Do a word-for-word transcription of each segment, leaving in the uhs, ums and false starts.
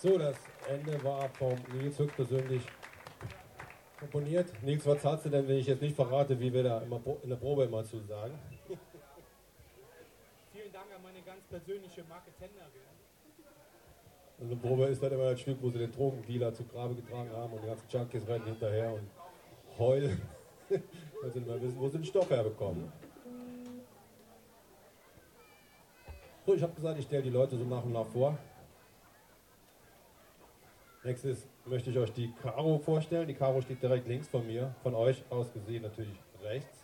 So, das Ende war vom Nils höchstpersönlich komponiert. Nils, was zahlst du denn, wenn ich jetzt nicht verrate, wie wir da immer in der Probe immer zu sagen? Vielen Dank an meine ganz persönliche Marketenderin. Und eine Probe ist dann immer ein Stück, wo sie den Drogendealer zu Grabe getragen haben und die ganzen Junkies rennen hinterher und heulen, weil sie nicht mehr wissen, wo sie den Stoff herbekommen. So, ich habe gesagt, ich stelle die Leute so nach und nach vor. Nächstes möchte ich euch die Caro vorstellen. Die Caro steht direkt links von mir, von euch aus gesehen natürlich rechts.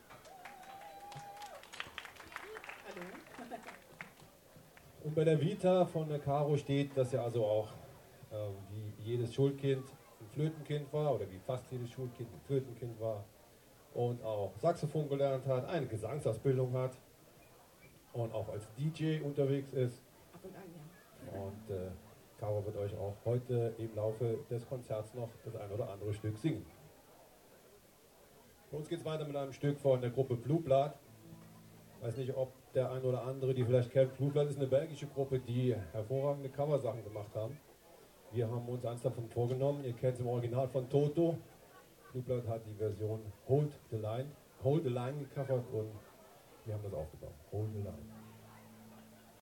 Hallo. Und bei der Vita von der Caro steht, dass er also auch äh, wie jedes Schulkind ein Flötenkind war oder wie fast jedes Schulkind ein Flötenkind war und auch Saxophon gelernt hat, eine Gesangsausbildung hat und auch als D J unterwegs ist. Ab und an, ja. Und äh, Caro wird euch auch heute im Laufe des Konzerts noch das ein oder andere Stück singen. Bei uns geht es weiter mit einem Stück von der Gruppe Blue Blood. Ich weiß nicht, ob der ein oder andere, die vielleicht kennt, Blue Blood ist eine belgische Gruppe, die hervorragende Coversachen gemacht haben. Wir haben uns eins davon vorgenommen. Ihr kennt es im Original von Toto. Blue Blood hat die Version Hold the Line, Hold the Line gecovert und wir haben das aufgenommen. Hold the Line.